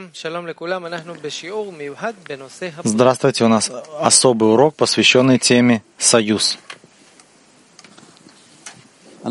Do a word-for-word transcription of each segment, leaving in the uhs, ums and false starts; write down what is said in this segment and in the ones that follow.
Здравствуйте, у нас особый урок, посвященный теме «Союз». Мы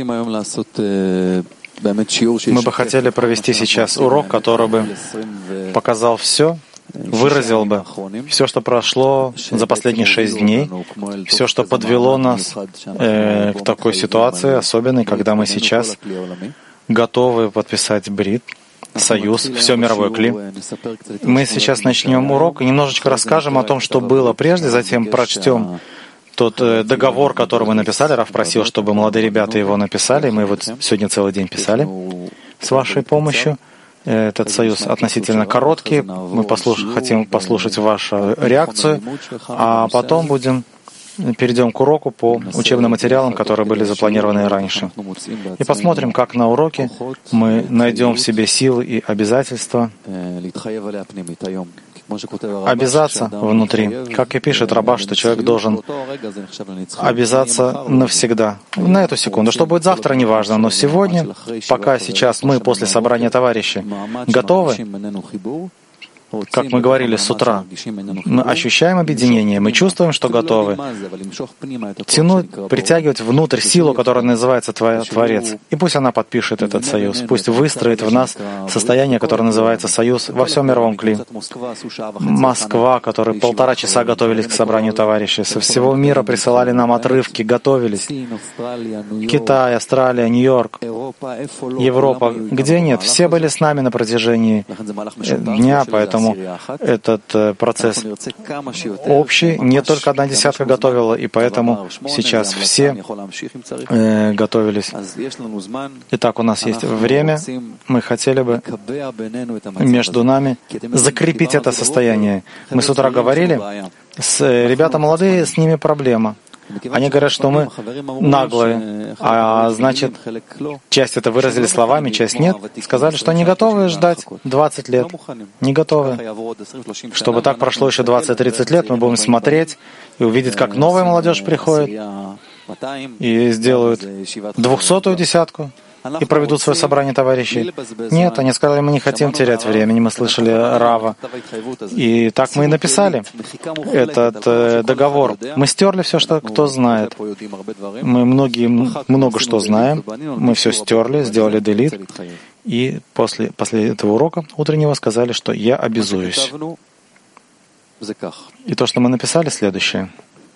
бы хотели провести сейчас урок, который бы показал все, выразил бы все, что прошло за последние шесть дней, все, что подвело нас э, к такой ситуации, особенной, когда мы сейчас готовы подписать брит, союз, все мировой кли. Мы сейчас начнем урок и немножечко расскажем о том, что было прежде, затем прочтем тот э, договор, который мы написали. Раф просил, чтобы молодые ребята его написали, мы его сегодня целый день писали с вашей помощью. Этот союз относительно короткий, мы послуш... хотим послушать вашу реакцию, а потом будем перейдем к уроку по учебным материалам, которые были запланированы раньше. И посмотрим, как на уроке мы найдем в себе силы и обязательства обязаться внутри. Как и пишет Рабаш, что человек должен обязаться навсегда, на эту секунду. Что будет завтра, не важно, но сегодня, пока сейчас мы после собрания товарищей готовы, как мы говорили с утра, мы ощущаем объединение, мы чувствуем, что готовы тянуть, притягивать внутрь силу, которая называется Творец. И пусть она подпишет этот союз, пусть выстроит в нас состояние, которое называется союз во всем мировом кли. Москва, которые полтора часа готовились к собранию товарищей, со всего мира присылали нам отрывки, готовились. Китай, Австралия, Нью-Йорк, Европа. Где нет? Все были с нами на протяжении дня, поэтому этот процесс общий. Не только одна десятка готовила, и поэтому сейчас все э, готовились. Итак, у нас есть время. Мы хотели бы между нами закрепить это состояние. Мы с утра говорили, с, ребята молодые, с ними проблема. Они говорят, что мы наглые, а значит, часть это выразили словами, часть нет. Сказали, что они готовы ждать двадцать лет. Не готовы. Чтобы так прошло еще двадцать-тридцать лет, мы будем смотреть и увидеть, как новая молодежь приходит и сделают двухсотую десятку и проведут свое собрание товарищей. Нет, они сказали, мы не хотим терять времени, мы слышали Рава. И так мы и написали этот э, договор. Мы стерли все, что кто знает. Мы многие, много что знаем. Мы все стерли, сделали делит. И после, после этого урока утреннего сказали, что я обязуюсь. И то, что мы написали, следующее.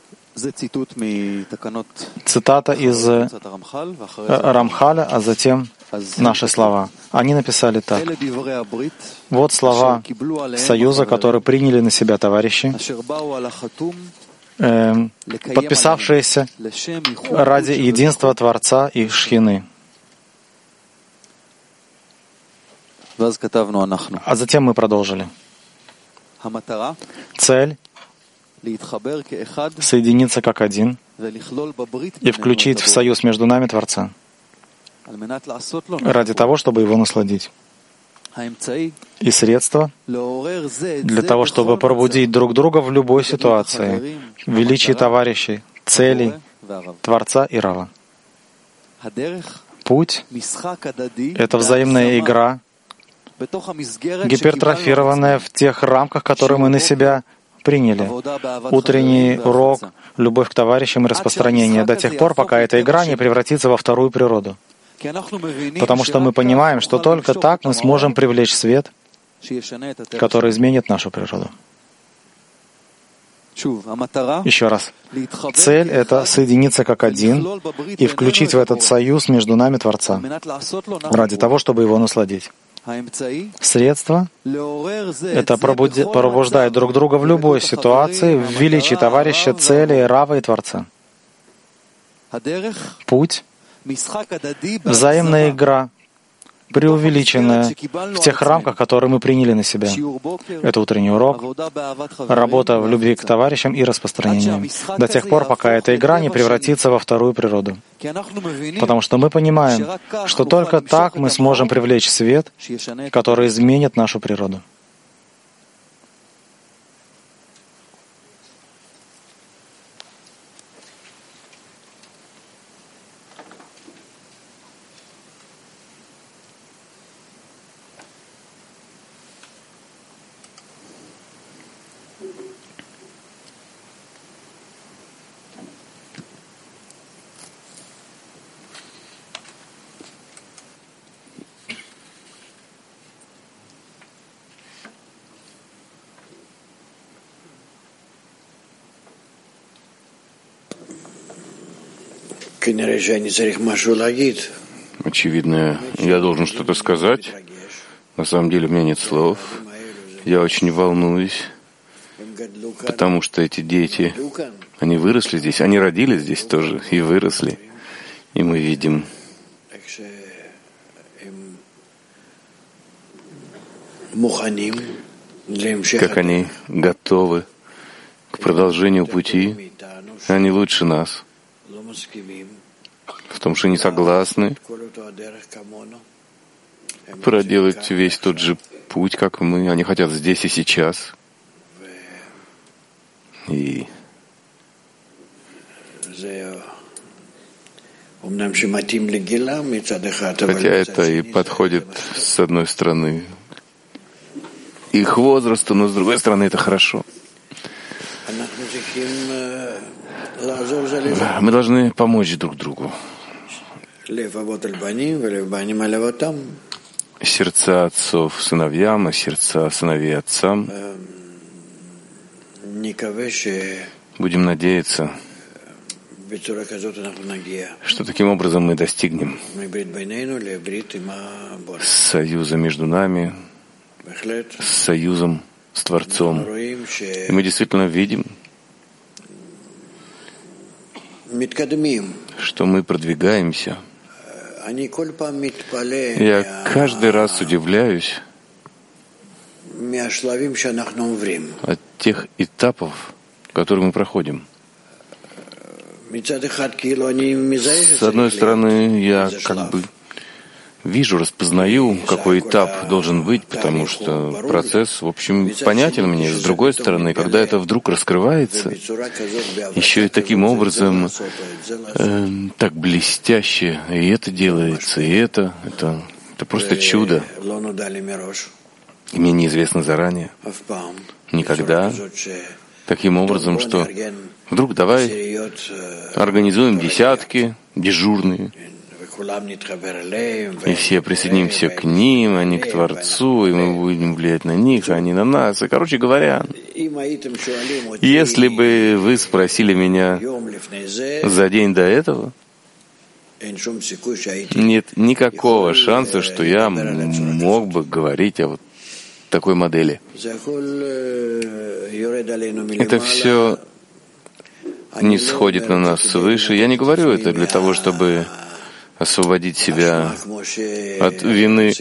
Цитата из Рамхаля, а затем наши слова. Они написали так. Вот слова союза, которые приняли на себя товарищи, э, подписавшиеся ради единства Творца и Шхины. А затем мы продолжили. Цель — соединиться как один и включить в союз между нами Творца ради того, чтобы его насладить. И средства для того, чтобы пробудить друг друга в любой ситуации, в величии товарищей, целей, Творца и Рава. Путь — это взаимная игра, гипертрофированная в тех рамках, которые мы на себя приняли. Утренний урок, любовь к товарищам и распространение до тех пор, пока эта игра не превратится во вторую природу. Потому что мы понимаем, что только так мы сможем привлечь свет, который изменит нашу природу. Еще раз. Цель — это соединиться как один и включить в этот союз между нами Творца, ради того, чтобы его насладить. Средства — это пробуждает друг друга в любой ситуации, в величии товарища, цели, Рава и Творца. Путь — взаимная игра, преувеличенная в тех рамках, которые мы приняли на себя. Это утренний урок, работа в любви к товарищам и распространение. До тех пор, пока эта игра не превратится во вторую природу. Потому что мы понимаем, что только так мы сможем привлечь свет, который изменит нашу природу. Очевидно, я должен что-то сказать. На самом деле у меня нет слов. Я очень волнуюсь, потому что эти дети, они выросли здесь, они родились здесь тоже и выросли. И мы видим, как они готовы к продолжению пути. Они лучше нас в том, что не согласны проделать весь тот же путь, как мы. Они хотят здесь и сейчас. И хотя это и подходит с одной стороны их возрасту, но с другой стороны это хорошо. Мы должны помочь друг другу. Сердца отцов сыновьям, а сердца сыновей отцам. Будем надеяться, что таким образом мы достигнем союза между нами, с союзом с Творцом. И мы действительно видим, что мы продвигаемся. Я каждый раз удивляюсь от тех этапов, которые мы проходим. С одной стороны, я как бы вижу, распознаю, какой этап должен быть, потому что процесс, в общем, понятен мне. С другой стороны, когда это вдруг раскрывается, еще и таким образом, э, так блестяще, и это делается, и это, это, это просто чудо. И мне неизвестно заранее, никогда, таким образом, что вдруг давай организуем десятки дежурные, и все присоединимся к ним, а не к Творцу, и мы будем влиять на них, а не на нас. И, короче говоря, если бы вы спросили меня за день до этого, нет никакого шанса, что я мог бы говорить о вот такой модели. Это все не сходит на нас свыше. Я не говорю это для того, чтобы освободить себя от вины,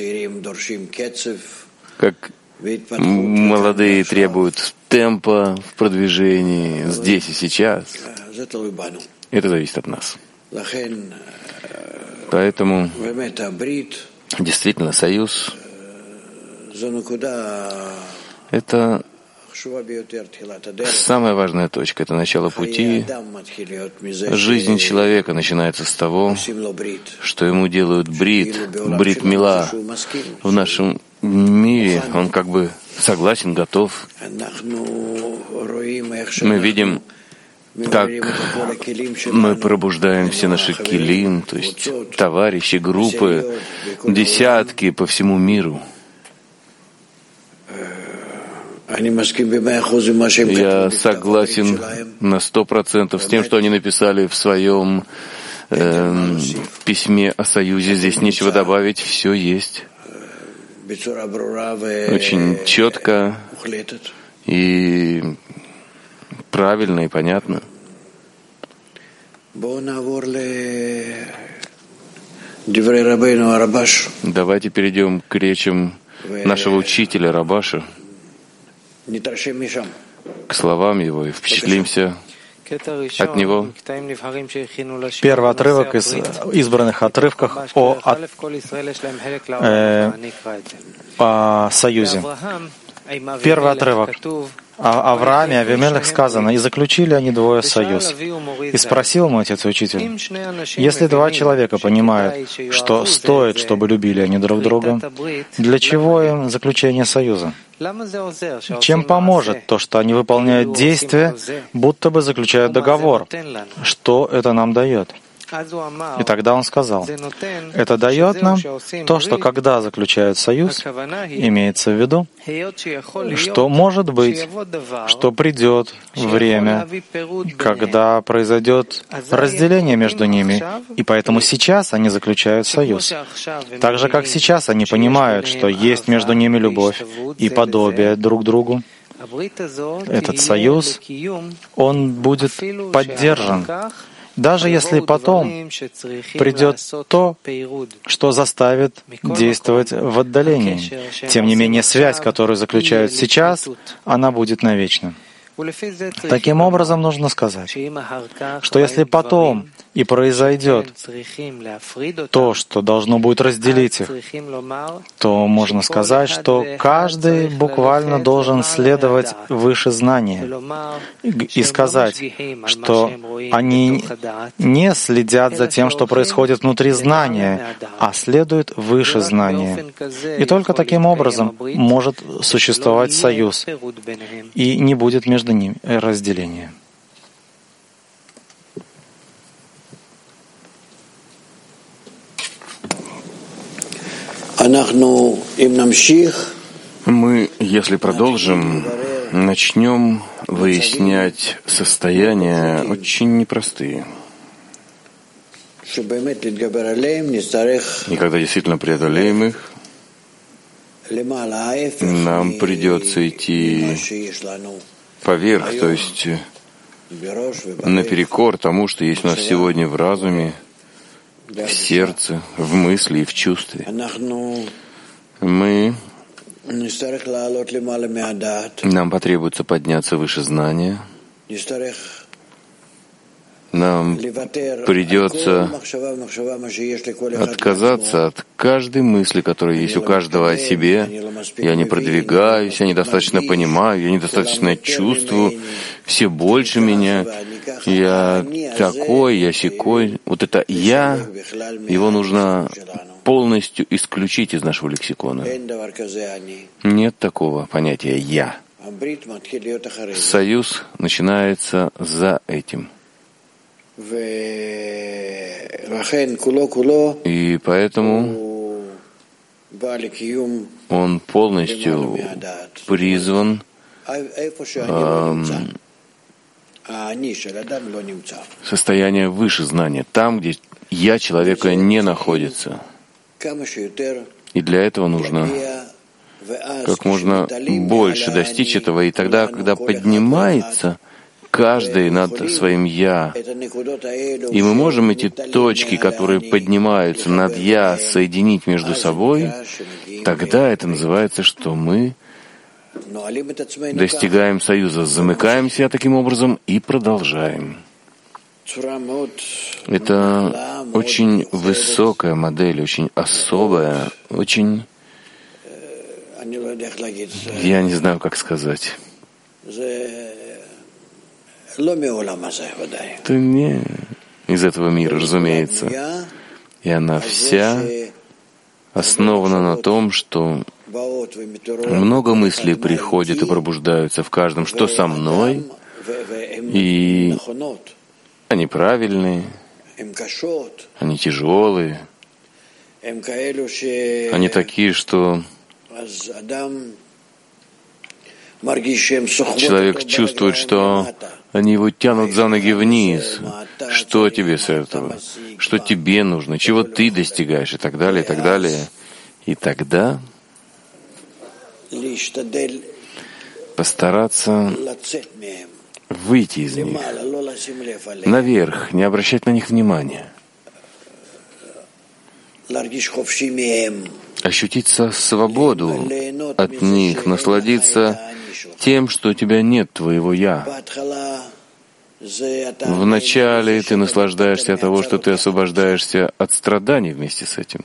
как молодые требуют темпа в продвижении здесь и сейчас. Это зависит от нас. Поэтому действительно союз — это самая важная точка, это начало пути. Жизнь человека начинается с того, что ему делают брит, брит мила. В нашем мире он как бы согласен, готов. Мы видим, как мы пробуждаем все наши килим, то есть товарищи, группы, десятки по всему миру. Я согласен на сто процентов с тем, что они написали в своем э, письме о союзе. Здесь нечего добавить, все есть. Очень четко и правильно и понятно. Давайте перейдем к речам нашего учителя Рабаша, к словам его и впечатлимся от него. Первый отрывок из избранных отрывков о, о, э, о союзе. Первый отрывок. О Аврааме и Авимелех сказано: «И заключили они двое союз. И спросил мой отец учитель: если два человека понимают, что стоит, чтобы любили они друг друга, для чего им заключение союза? Чем поможет то, что они выполняют действия, будто бы заключают договор? Что это нам дает?» И тогда он сказал, это дает нам то, что когда заключают союз, имеется в виду, что может быть, что придет время, когда произойдет разделение между ними, и поэтому сейчас они заключают союз. Так же, как сейчас они понимают, что есть между ними любовь и подобие друг другу, этот союз, он будет поддержан, даже если потом придет то, что заставит действовать в отдалении. Тем не менее, связь, которую заключают сейчас, она будет навечно. Таким образом, нужно сказать, что если потом и произойдет то, что должно будет разделить их, то можно сказать, что каждый буквально должен следовать выше знания и сказать, что они не следят за тем, что происходит внутри знания, а следуют выше знания. И только таким образом может существовать союз, и не будет между ними разделения. Мы, если продолжим, начнем выяснять состояния очень непростые. И когда действительно преодолеем их, нам придется идти поверх, то есть наперекор тому, что есть у нас сегодня в разуме, в сердце, в мысли и в чувстве. Мы, нам потребуется подняться выше знания, нам придется отказаться от каждой мысли, которая есть у каждого о себе. Я не продвигаюсь, я недостаточно понимаю, я недостаточно чувствую, все больше меня, я такой, я сякой. Вот это «я», его нужно полностью исключить из нашего лексикона. Нет такого понятия «я». Союз начинается за этим. И поэтому он полностью призван э, состояние выше знания, там, где «я» человека не находится. И для этого нужно как можно больше достичь этого, и тогда, когда поднимается каждый над своим «я», и мы можем эти точки, которые поднимаются над «я», соединить между собой, тогда это называется, что мы достигаем союза, замыкаем себя таким образом и продолжаем. Это очень высокая модель, очень особая, очень... Я не знаю, как сказать. Это не из этого мира, разумеется. И она вся основана на том, что много мыслей приходит и пробуждаются в каждом, что со мной, и они правильные, они тяжелые, они такие, что человек чувствует, что они его тянут за ноги вниз. Что тебе с этого? Что тебе нужно? Чего ты достигаешь? И так далее, и так далее. И тогда постараться выйти из них наверх, не обращать на них внимания. Ощутить свободу от них, насладиться тем, что у тебя нет твоего «я». Вначале ты наслаждаешься от того, что ты освобождаешься от страданий вместе с этим.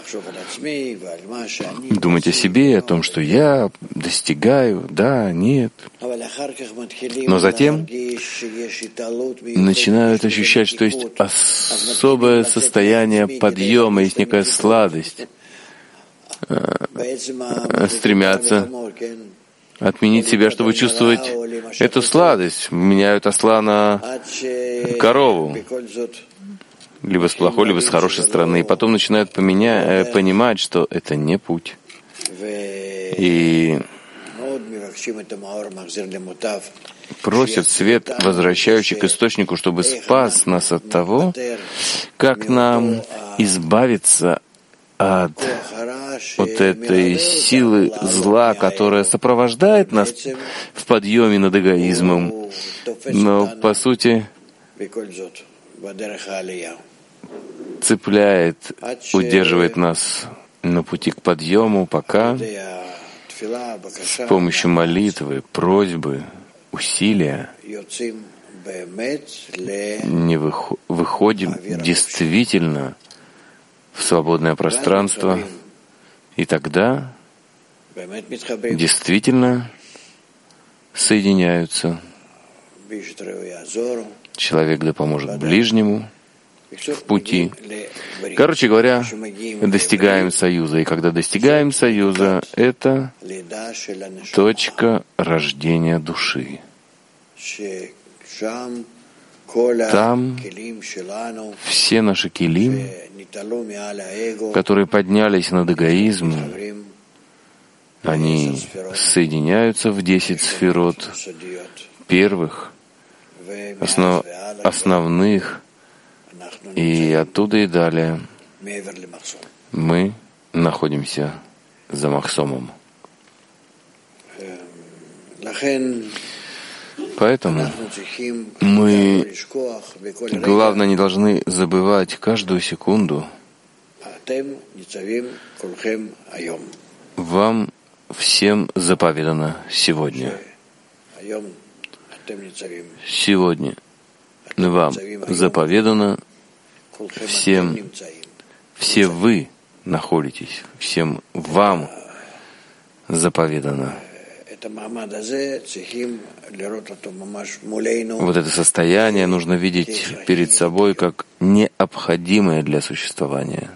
Думать о себе, о том, что я достигаю, да, нет. Но затем начинают ощущать, что есть особое состояние подъема, есть некая сладость. Стремятся отменить себя, чтобы чувствовать эту сладость. Меняют осла на корову. либо с плохой, либо с хорошей стороны, и потом начинают поменя... понимать, что это не путь. И просят свет, возвращающий к источнику, чтобы спас нас от того, как нам избавиться от вот этой силы зла, которая сопровождает нас в подъеме над эгоизмом, но, по сути, цепляет, удерживает нас на пути к подъему, пока с помощью молитвы, просьбы, усилия не выходим действительно в свободное пространство, и тогда действительно соединяются. Человек да поможет ближнему в пути. Короче говоря, достигаем союза. И когда достигаем союза, это точка рождения души. Там все наши килим, которые поднялись над эгоизмом, они соединяются в десять сферот первых, основ, основных, и оттуда и далее мы находимся за Махсомом. Поэтому мы, главное, не должны забывать каждую секунду. Вам всем заповедано сегодня. Сегодня вам заповедано всем, все вы находитесь, всем вам заповедано. Вот это состояние нужно видеть перед собой как необходимое для существования.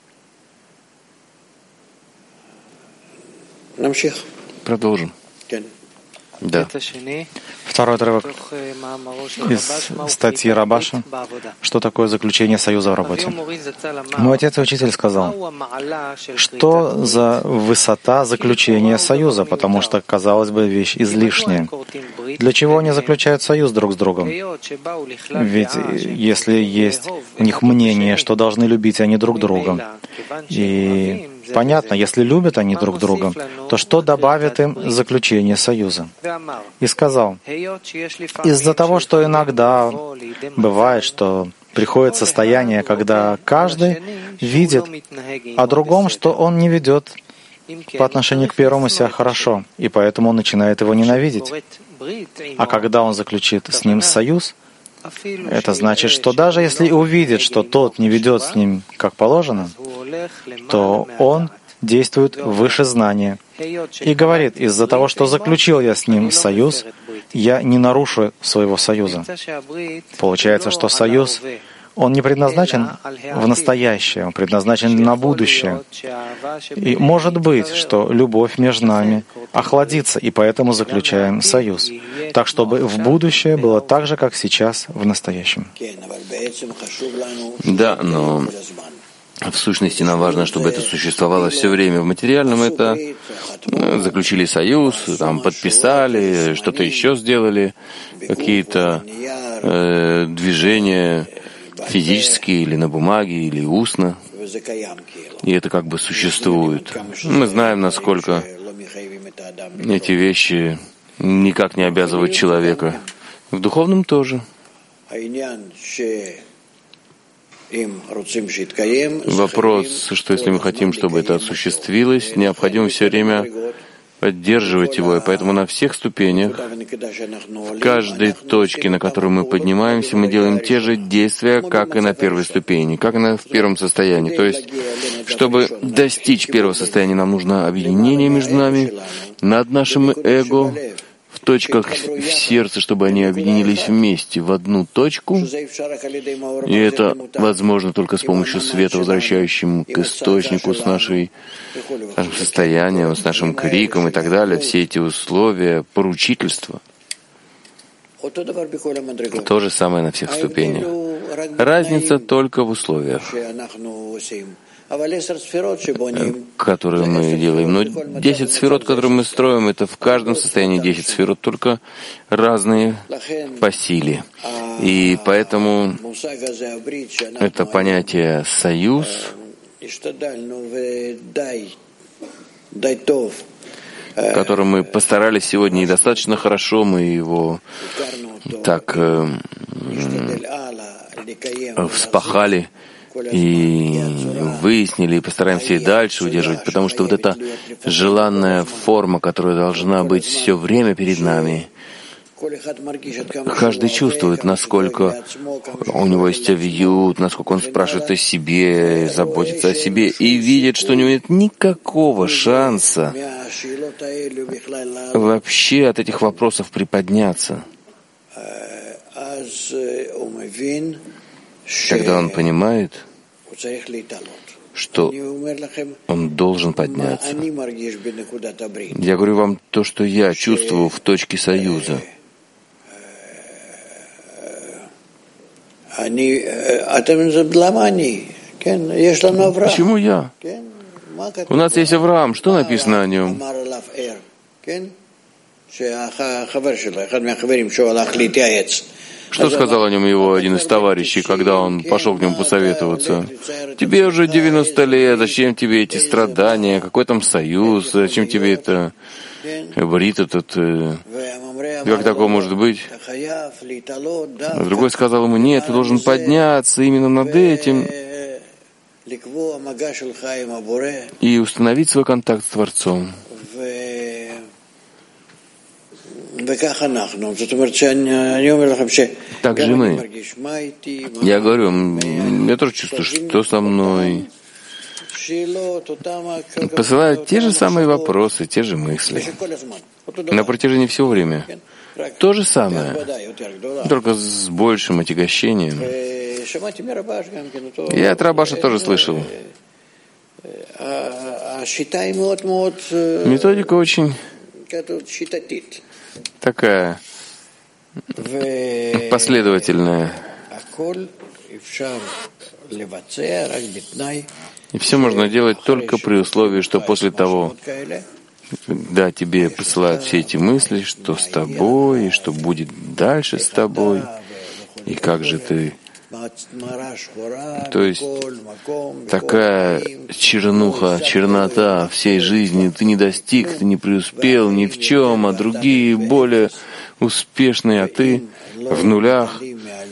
Продолжим. Да. Второй отрывок из статьи Рабаша. Что такое заключение союза в работе? Мой отец и учитель сказал, что за высота заключения союза, потому что, казалось бы, вещь излишняя. Для чего они заключают союз друг с другом? Ведь если есть у них мнение, что должны любить они друг друга, и понятно, если любят они друг друга, то что добавит им заключение союза? И сказал, из-за того, что иногда бывает, что приходит состояние, когда каждый видит о другом, что он не ведет по отношению к первому себя хорошо, и поэтому он начинает его ненавидеть. А когда он заключит с ним союз, это значит, что даже если увидит, что тот не ведет с ним как положено, то он действует выше знания и говорит, из-за того, что заключил я с ним союз, я не нарушу своего союза. Получается, что союз, он не предназначен в настоящее, он предназначен на будущее. И может быть, что любовь между нами охладится, и поэтому заключаем союз, так чтобы в будущее было так же, как сейчас в настоящем. Да, но в сущности нам важно, чтобы это существовало все время. В материальном это заключили союз, там подписали, что-то еще сделали, какие-то э, движения физические или на бумаге, или устно. И это как бы существует. Мы знаем, насколько эти вещи никак не обязывают человека. В духовном тоже. Вопрос, что если мы хотим, чтобы это осуществилось, необходимо все время поддерживать его, и поэтому на всех ступенях, в каждой точке, на которую мы поднимаемся, мы делаем те же действия, как и на первой ступени, как и на, в первом состоянии. То есть, чтобы достичь первого состояния, нам нужно объединение между нами, над нашим эго, в точках в сердце, чтобы они объединились вместе в одну точку. И это возможно только с помощью света, возвращающим к источнику, с нашей, нашим состоянием, с нашим криком и так далее. Все эти условия поручительства. То же самое на всех ступенях. Разница только в условиях, которые мы делаем. Но десять сферот, которые мы строим, это в каждом состоянии десять сферот, только разные по силе. И поэтому это понятие «союз», которым мы постарались сегодня, и достаточно хорошо мы его так э, вспахали и выяснили, и постараемся и дальше удерживать, потому что вот эта желанная форма, которая должна быть все время перед нами, каждый чувствует, насколько у него есть авиют, насколько он спрашивает о себе, заботится о себе, и видит, что у него нет никакого шанса вообще от этих вопросов приподняться. Тогда он понимает, что он должен подняться. Я говорю вам то, что я чувствую в точке союза. Почему я? У нас есть Авраам. Что написано о нем? Что сказал о нем его один из товарищей, когда он пошел к нему посоветоваться? Тебе уже девяносто лет, зачем тебе эти страдания, какой там союз, зачем тебе это брит этот, как такое может быть? А другой сказал ему, нет, ты должен подняться именно над этим и установить свой контакт с Творцом. Так же мы. Я говорю, я тоже чувствую, что со мной. Посылают те же самые вопросы, те же мысли. На протяжении всего времени. То же самое, только с большим отягощением. Я от Рабаша тоже слышал. Методика очень такая последовательная. И все можно делать только при условии, что после того, когда тебе посылают все эти мысли, что с тобой, и что будет дальше с тобой, и как же ты... То есть такая чернуха, чернота всей жизни, ты не достиг, ты не преуспел ни в чем, а другие более успешные, а ты в нулях.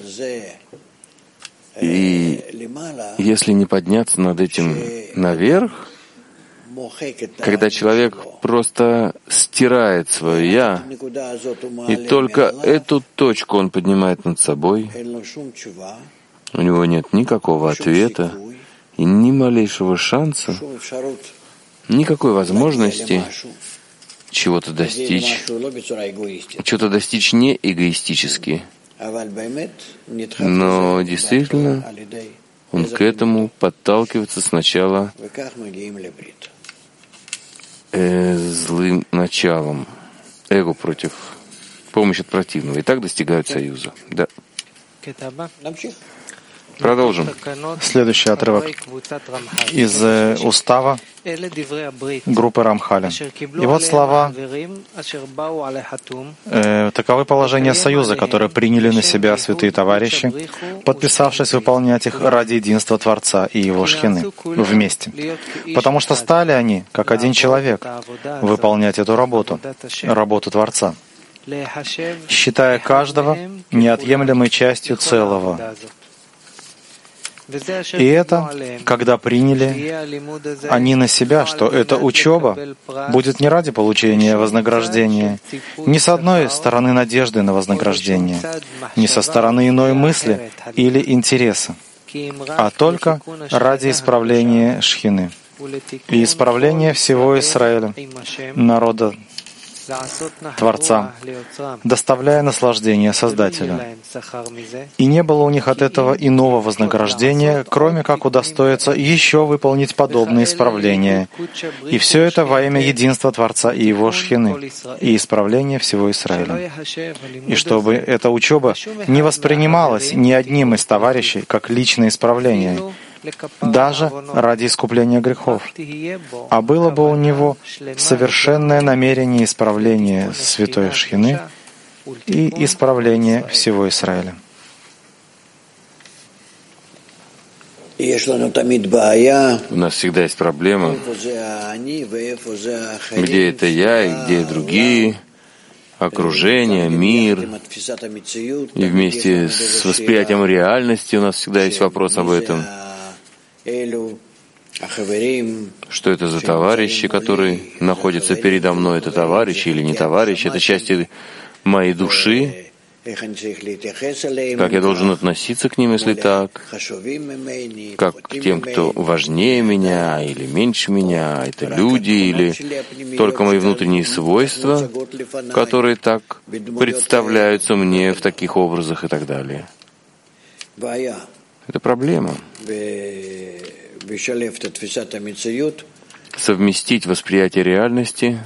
И если не подняться над этим наверх, когда человек просто стирает свое «я», и только эту точку он поднимает над собой, у него нет никакого ответа и ни малейшего шанса, никакой возможности чего-то достичь, чего-то достичь не эгоистически. Но действительно он к этому подталкивается сначала э, злым началом, эго против, помощь от противного. И так достигают союза. Да. Продолжим. Следующий отрывок из э, устава группы Рамхаля. И вот слова. Э, таковы положения союза, которые приняли на себя святые товарищи, подписавшись выполнять их ради единства Творца и его шхины вместе. Потому что стали они, как один человек, выполнять эту работу, работу Творца, считая каждого неотъемлемой частью целого. И это, когда приняли они на себя, что эта учеба будет не ради получения вознаграждения, ни с одной стороны надежды на вознаграждение, ни со стороны иной мысли или интереса, а только ради исправления шхины и исправления всего Израиля, народа Творца, доставляя наслаждение Создателю. И не было у них от этого иного вознаграждения, кроме как удостоиться еще выполнить подобные исправления. И все это во имя единства Творца и Его Шхины, и исправления всего Израиля. И чтобы эта учеба не воспринималась ни одним из товарищей как личное исправление, даже ради искупления грехов, а было бы у него совершенное намерение исправления Святой Шхины и исправления всего Израиля. У нас всегда есть проблема, где это я и где другие, окружение, мир. И вместе с восприятием реальности у нас всегда есть вопрос об этом. Что это за товарищи, которые находятся передо мной? Это товарищи или не товарищи? Это части моей души. Как я должен относиться к ним, если так? Как к тем, кто важнее меня или меньше меня? Это люди или только мои внутренние свойства, которые так представляются мне в таких образах и так далее? Это проблема. Совместить восприятие реальности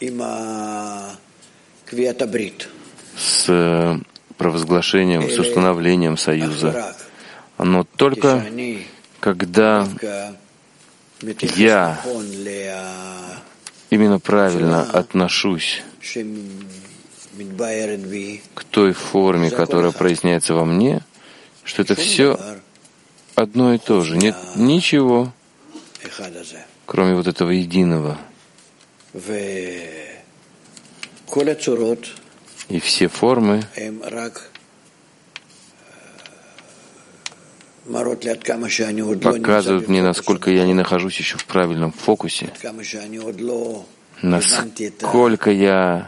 с провозглашением, с установлением союза. Но только когда я именно правильно отношусь к той форме, которая проясняется во мне, что это все одно и то же. Нет ничего, кроме вот этого единого. И все формы показывают мне, насколько я не нахожусь еще в правильном фокусе, насколько я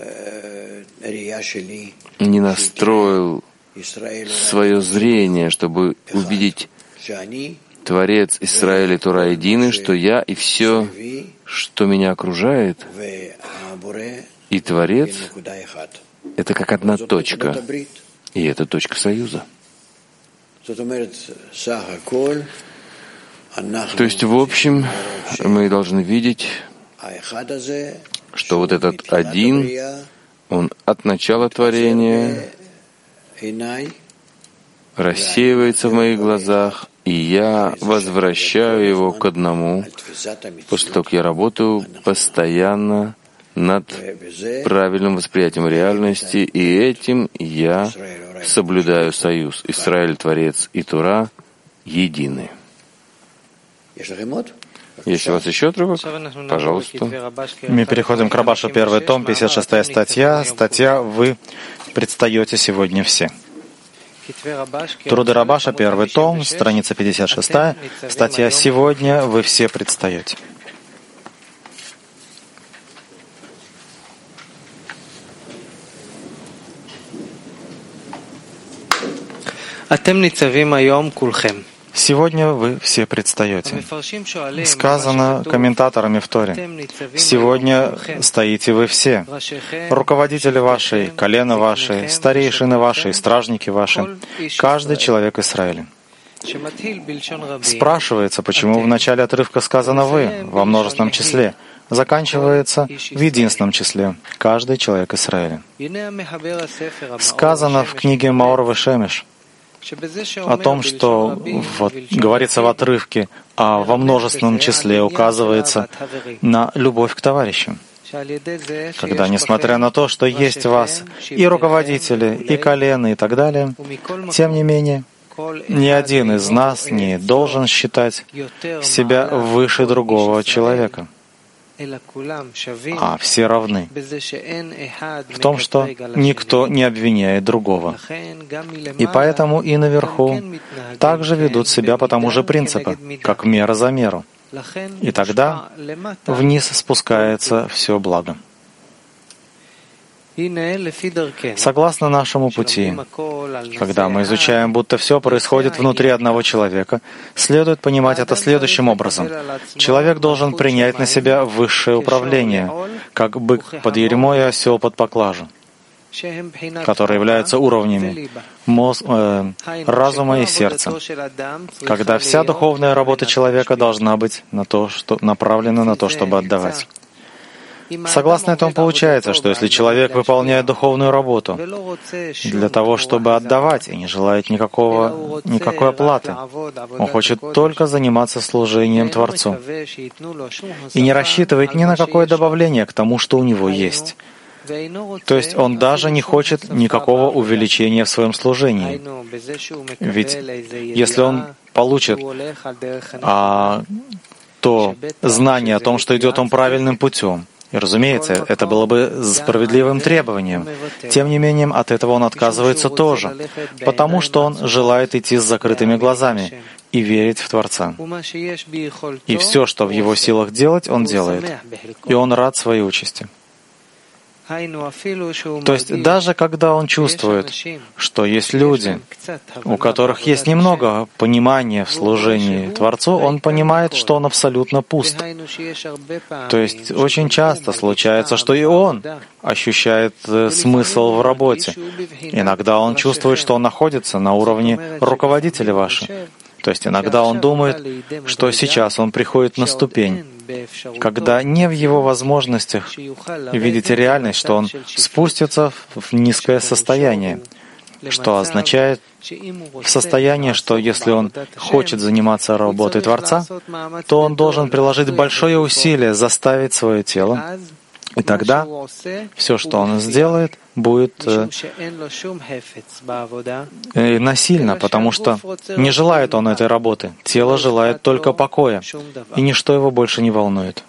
не настроил свое зрение, чтобы увидеть Творец Израиля, Тора единый, что я и все, что меня окружает, и Творец — это как одна точка, и это точка союза. То есть, в общем, мы должны видеть, что вот этот один, он от начала творения рассеивается в моих глазах, и я возвращаю его к одному, после того, как я работаю постоянно над правильным восприятием реальности, и этим я соблюдаю союз. Израиль, Творец и Тора едины. Есть у вас еще отрывок? Пожалуйста. Мы переходим к Рабашу, первый том, пятьдесят шестая статья. Статья «Вы предстаете сегодня все». Труды Рабаша, первый том, страница пятьдесят шестая, статья «Сегодня вы все предстаете». Сегодня вы все предстаете. Сказано комментаторами в Торе. Сегодня стоите вы все. Руководители ваши, колено ваши, старейшины ваши, стражники ваши, каждый человек Израиля. Спрашивается, почему в начале отрывка сказано «вы» во множественном числе, заканчивается в единственном числе, каждый человек Израиля. Сказано в книге Маор Вешемеш о том, что вот, говорится в отрывке, а во множественном числе указывается на любовь к товарищам. Когда, несмотря на то, что есть в вас и руководители, и колено, и так далее, тем не менее, ни один из нас не должен считать себя выше другого человека, а все равны в том, что никто не обвиняет другого. И поэтому и наверху также ведут себя по тому же принципу, как мера за меру. И тогда вниз спускается все благо. Согласно нашему пути, когда мы изучаем, будто все происходит внутри одного человека, следует понимать это следующим образом. Человек должен принять на себя высшее управление, как бык под ярмо и осел под поклажу, которые являются уровнями мозг, э, разума и сердца, когда вся духовная работа человека должна быть на то, что, направлена на то, чтобы отдавать. Согласно этому получается, что если человек выполняет духовную работу для того, чтобы отдавать, и не желает никакого, никакой оплаты, он хочет только заниматься служением Творцу и не рассчитывает ни на какое добавление к тому, что у него есть. То есть он даже не хочет никакого увеличения в своем служении. Ведь если он получит а, то знание о том, что идет он правильным путем, и, разумеется, это было бы справедливым требованием. Тем не менее, от этого он отказывается тоже, потому что он желает идти с закрытыми глазами и верить в Творца. И все, что в его силах делать, он делает. И он рад своей участи. То есть даже когда он чувствует, что есть люди, у которых есть немного понимания в служении Творцу, он понимает, что он абсолютно пуст. То есть очень часто случается, что и он ощущает смысл в работе. Иногда он чувствует, что он находится на уровне руководителя вашего. То есть иногда он думает, что сейчас он приходит на ступень, когда не в его возможностях видеть реальность, что он спустится в низкое состояние, что означает в состоянии, что если он хочет заниматься работой Творца, то он должен приложить большое усилие заставить свое тело, и тогда все, что он сделает, будет э, э, насильно, потому что не желает он этой работы. Тело желает только покоя, и ничто его больше не волнует.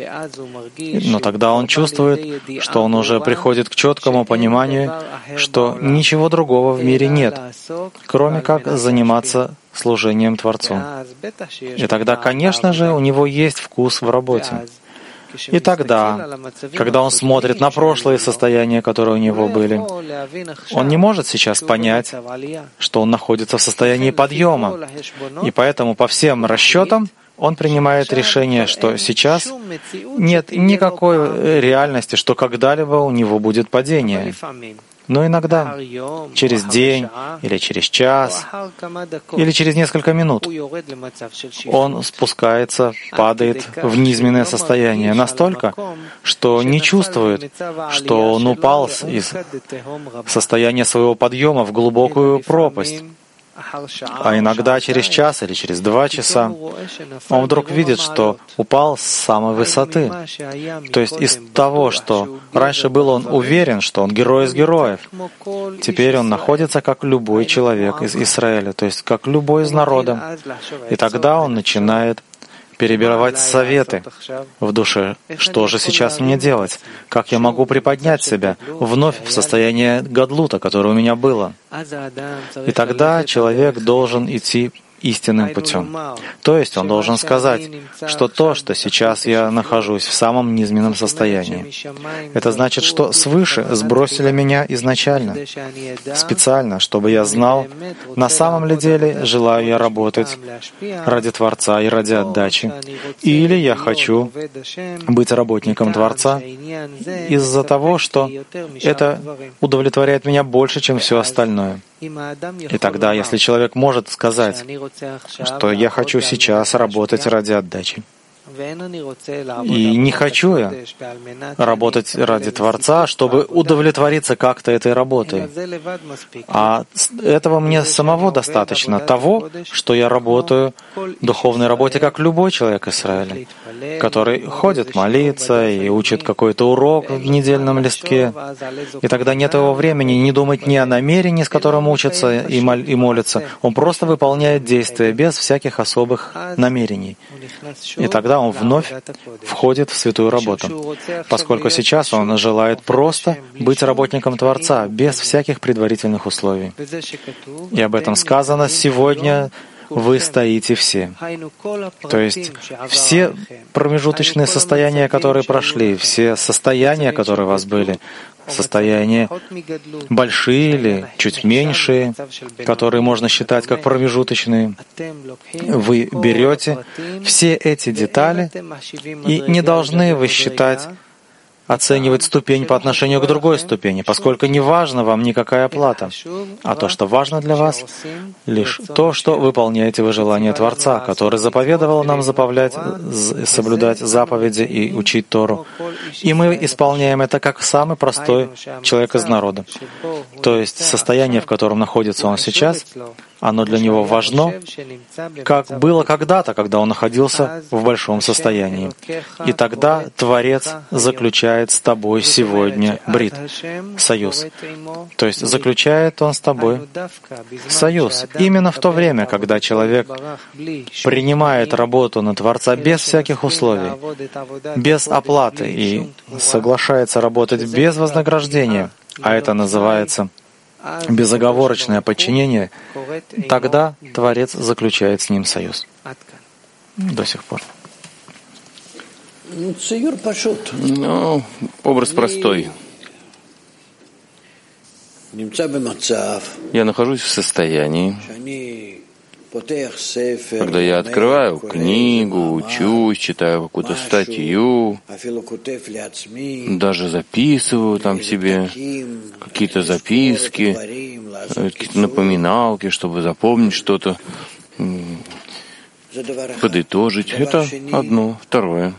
Но тогда он чувствует, что он уже приходит к четкому пониманию, что ничего другого в мире нет, кроме как заниматься служением Творцу. И тогда, конечно же, у него есть вкус в работе. И тогда, когда он смотрит на прошлые состояния, которые у него были, он не может сейчас понять, что он находится в состоянии подъема. И поэтому по всем расчетам он принимает решение, что сейчас нет никакой реальности, что когда-либо у него будет падение. Но иногда, через день, или через час, или через несколько минут, он спускается, падает в низменное состояние настолько, что не чувствует, что он упал из состояния своего подъема в глубокую пропасть. А иногда через час или через два часа он вдруг видит, что упал с самой высоты. То есть из того, что раньше был он уверен, что он герой из героев, теперь он находится как любой человек из Израиля, то есть как любой из народа. И тогда он начинает перебирать советы в душе. Что же сейчас мне делать? Как я могу приподнять себя вновь в состояние гадлута, которое у меня было? И тогда человек должен идти истинным путем. То есть он должен сказать, что то, что сейчас я нахожусь в самом низменном состоянии, это значит, что свыше сбросили меня изначально, специально, чтобы я знал, на самом ли деле желаю я работать ради Творца и ради отдачи, или я хочу быть работником Творца из-за того, что это удовлетворяет меня больше, чем все остальное. И тогда, если человек может сказать, что я хочу сейчас работать ради отдачи, и не хочу я работать ради Творца, чтобы удовлетвориться как-то этой работой. А этого мне самого достаточно, того, что я работаю в духовной работе, как любой человек Израиля, который ходит молиться и учит какой-то урок в недельном листке. И тогда нет его времени не думать ни о намерении, с которым учится и молится. Он просто выполняет действия без всяких особых намерений. И тогда он вновь входит в святую работу, поскольку сейчас он желает просто быть работником Творца, без всяких предварительных условий. И об этом сказано сегодня вы стоите все. То есть все промежуточные состояния, которые прошли, все состояния, которые у вас были, состояния большие или чуть меньшие, которые можно считать как промежуточные, вы берете все эти детали и не должны вы считать, оценивать ступень по отношению к другой ступени, поскольку не важно вам никакая плата, а то, что важно для вас, лишь то, что выполняете вы желание Творца, который заповедовал нам заповлять, соблюдать заповеди и учить Тору. И мы исполняем это как самый простой человек из народа. То есть состояние, в котором находится он сейчас, оно для него важно, как было когда-то, когда он находился в большом состоянии. И тогда Творец заключает с тобой сегодня брит, союз. То есть заключает он с тобой союз. Именно в то время, когда человек принимает работу на Творца без всяких условий, без оплаты и соглашается работать без вознаграждения, а это называется безоговорочное подчинение, тогда Творец заключает с ним союз. До сих пор. Ну, образ простой. Я нахожусь в состоянии, когда я открываю книгу, учусь, читаю какую-то статью, даже записываю там себе какие-то записки, какие-то напоминалки, чтобы запомнить что-то, подытожить. Это одно. Второе.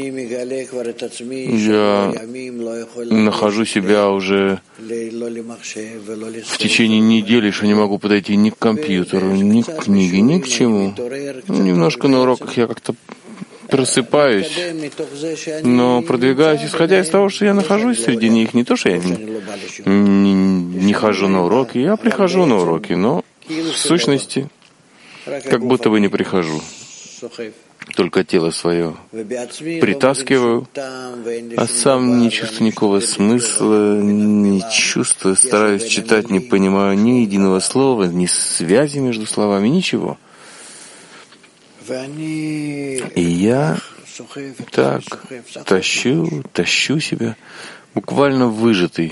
Я нахожу себя уже в течение недели, что не могу подойти ни к компьютеру, ни к книге, ни к чему. Ну, немножко на уроках я как-то просыпаюсь, но продвигаюсь, исходя из того, что я нахожусь среди них. Не то, что я не, не, не хожу на уроки, я прихожу на уроки, но в сущности как будто бы не прихожу. Только тело свое притаскиваю, а сам не чувствую никакого смысла, не чувствую, стараюсь читать, не понимаю ни единого слова, ни связи между словами, ничего. И я так тащу, тащу себя, буквально выжатый.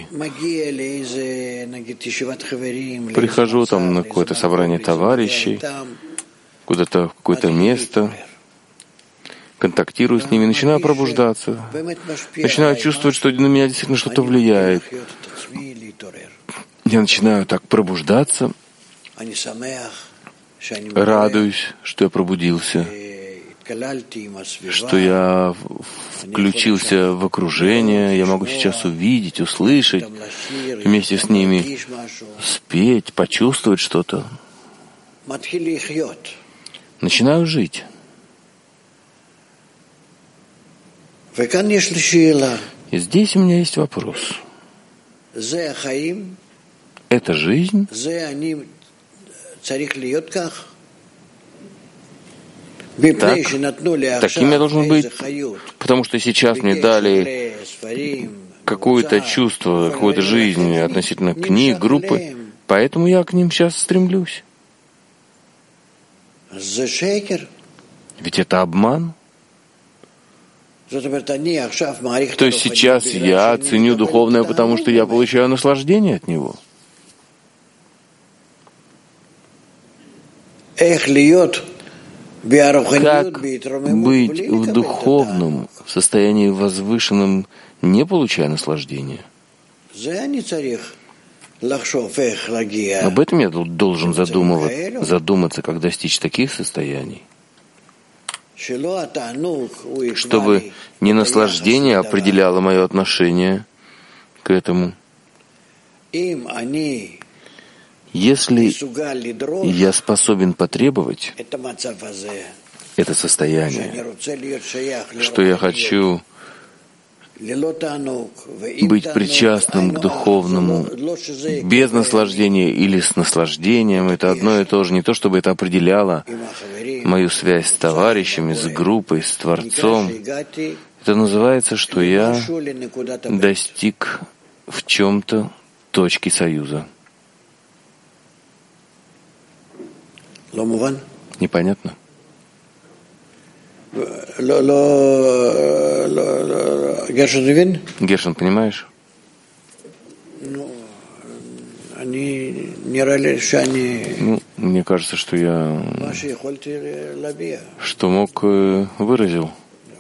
Прихожу там на какое-то собрание товарищей, куда-то в какое-то место, контактирую с ними, начинаю пробуждаться, начинаю чувствовать, что на меня действительно что-то влияет. Я начинаю так пробуждаться, радуюсь, что я пробудился, что я включился в окружение, я могу сейчас увидеть, услышать, вместе с ними спеть, почувствовать что-то. Начинаю жить. И здесь у меня есть вопрос. Это жизнь? Так, таким я должен быть, потому что сейчас мне дали какое-то чувство, какую-то жизнь относительно книг, группы, поэтому я к ним сейчас стремлюсь. Ведь это обман. То есть сейчас я ценю духовное, потому что я получаю наслаждение от него. Как быть в духовном состоянии возвышенном, не получая наслаждения? Об этом я должен задумываться, задуматься, как достичь таких состояний, чтобы не наслаждение определяло мое отношение к этому. Если я способен потребовать это состояние, что я хочу быть причастным к духовному без наслаждения или с наслаждением, это одно и то же. Не то, чтобы это определяло мою связь с товарищами, с группой, с Творцом. Это называется, что я достиг в чем-то точки союза. Непонятно? Гершин, понимаешь? Ну, мне кажется, что я что мог, выразил.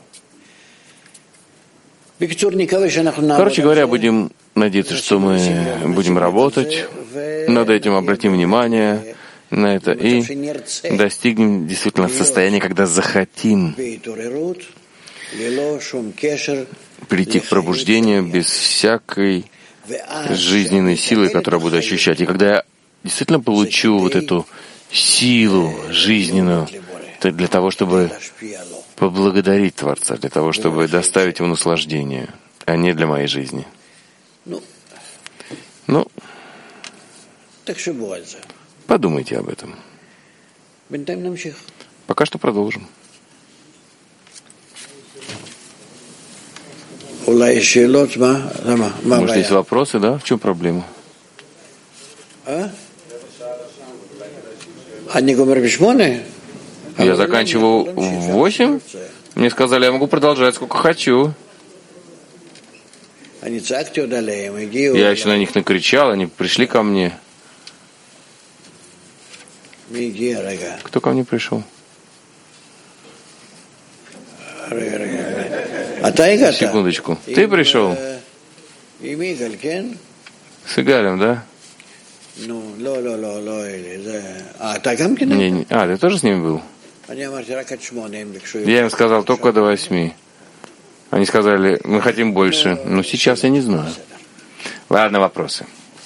Короче говоря, будем надеяться, что мы будем работать над этим, обратим внимание на это и достигнем действительно состояния, когда захотим прийти к пробуждению без всякой жизненной силы, которую буду ощущать. И когда я действительно получу вот эту силу жизненную, это для того, чтобы поблагодарить Творца, для того, чтобы доставить ему наслаждение, а не для моей жизни. Ну, подумайте об этом. Пока что продолжим. Может, есть вопросы, да? В чем проблема? Я заканчиваю в восемь. Мне сказали, я могу продолжать сколько хочу. Я еще на них накричал, они пришли ко мне. Кто ко мне пришел? Секундочку. Ты пришел? С Игалем, да? Не, не. А, ты тоже с ними был? Я им сказал только до восьми. Они сказали, мы хотим больше. Но сейчас я не знаю. Ладно, вопросы.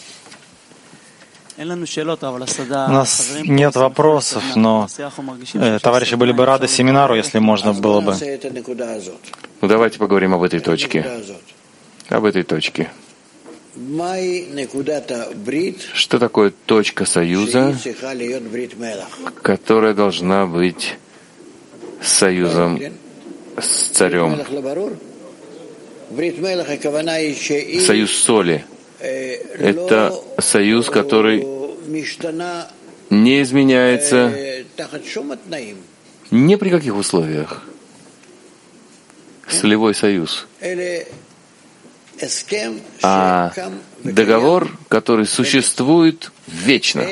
У нас нет вопросов, но э, товарищи были бы рады семинару, если можно было бы. Ну, давайте поговорим об этой точке. Об этой точке. Что такое точка союза, которая должна быть союзом с царем? Союз соли. Это союз, который не изменяется ни при каких условиях. Солевой союз. А договор, который существует вечно.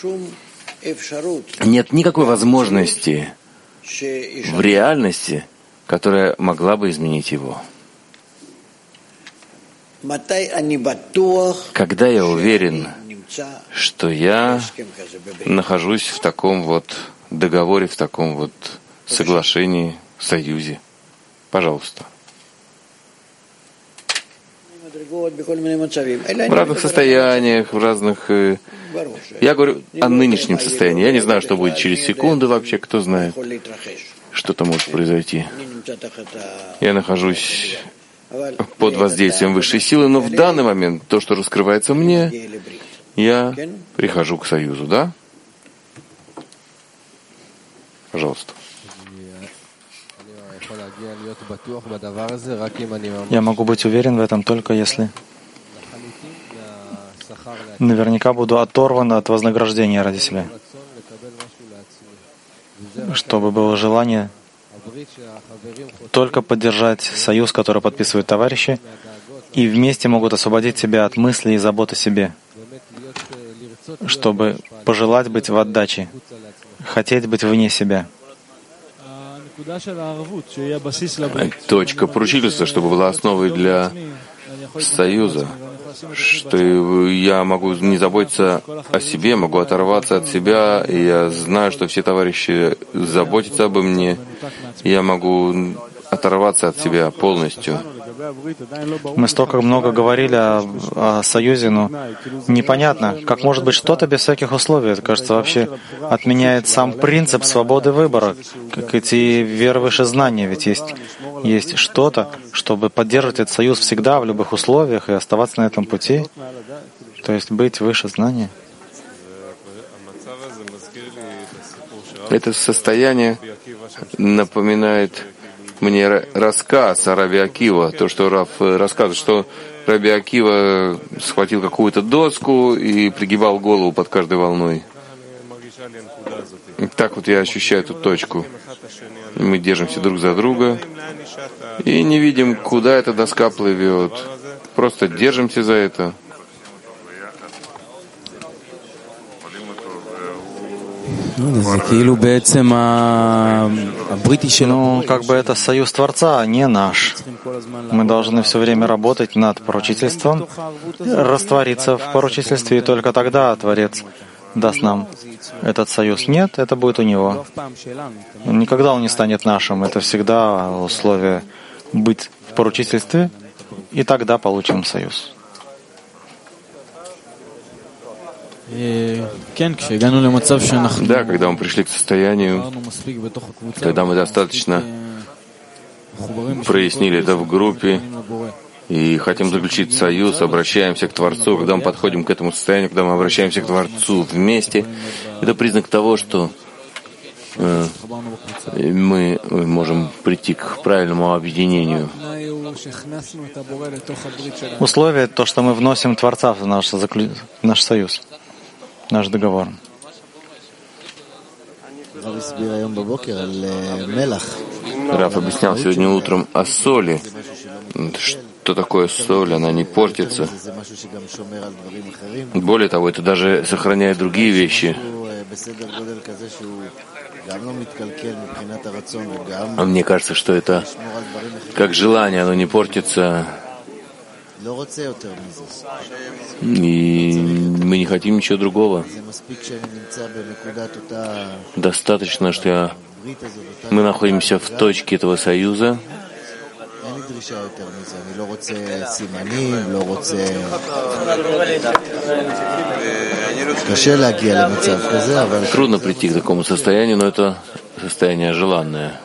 Нет никакой возможности в реальности, которая могла бы изменить его. Когда я уверен, что я нахожусь в таком вот договоре, в таком вот соглашении, союзе. Пожалуйста. В разных состояниях, в разных... Я говорю о нынешнем состоянии. Я не знаю, что будет через секунду вообще, кто знает, что-то может произойти. Я нахожусь под воздействием высшей силы, но в данный момент то, что раскрывается мне, я прихожу к союзу, да? Пожалуйста. Я могу быть уверен в этом только если наверняка буду оторван от вознаграждения ради себя, чтобы было желание только поддержать союз, который подписывают товарищи, и вместе могут освободить себя от мыслей и забот о себе, чтобы пожелать быть в отдаче, хотеть быть вне себя. Точка поручительства, чтобы была основой для союза, что я могу не заботиться о себе, могу оторваться от себя, и я знаю, что все товарищи заботятся обо мне, и я могу оторваться от себя полностью. Мы столько много говорили о, о союзе, но непонятно, как может быть что-то без всяких условий. Это, кажется, вообще отменяет сам принцип свободы выбора, как эти веры выше знания. Ведь есть, есть что-то, чтобы поддерживать этот союз всегда, в любых условиях, и оставаться на этом пути, то есть быть выше знания. Это состояние напоминает мне рассказ о Раби Акива, то, что Рав рассказывает, что Раби Акива схватил какую-то доску и пригибал голову под каждой волной. Так вот я ощущаю эту точку. Мы держимся друг за друга и не видим, куда эта доска плывет. Просто держимся за это. Ну, как бы это союз Творца, а не наш. Мы должны все время работать над поручительством, раствориться в поручительстве, и только тогда Творец даст нам этот союз. Нет, это будет у него. Никогда он не станет нашим. Это всегда условие быть в поручительстве, и тогда получим союз. Да, когда мы пришли к состоянию, когда мы достаточно прояснили это в группе и хотим заключить союз, обращаемся к Творцу, когда мы подходим к этому состоянию, когда мы обращаемся к Творцу вместе, это признак того, что э, мы можем прийти к правильному объединению. Условие — то, что мы вносим Творца в наш, заклю... наш союз, наш договор. Раф объяснял сегодня утром о соли. Что такое соль? Она не портится. Более того, это даже сохраняет другие вещи. А мне кажется, что это как желание, оно не портится. И мы не хотим ничего другого. Достаточно, что я... мы находимся в точке этого союза. Трудно прийти к такому состоянию, но это состояние желанное.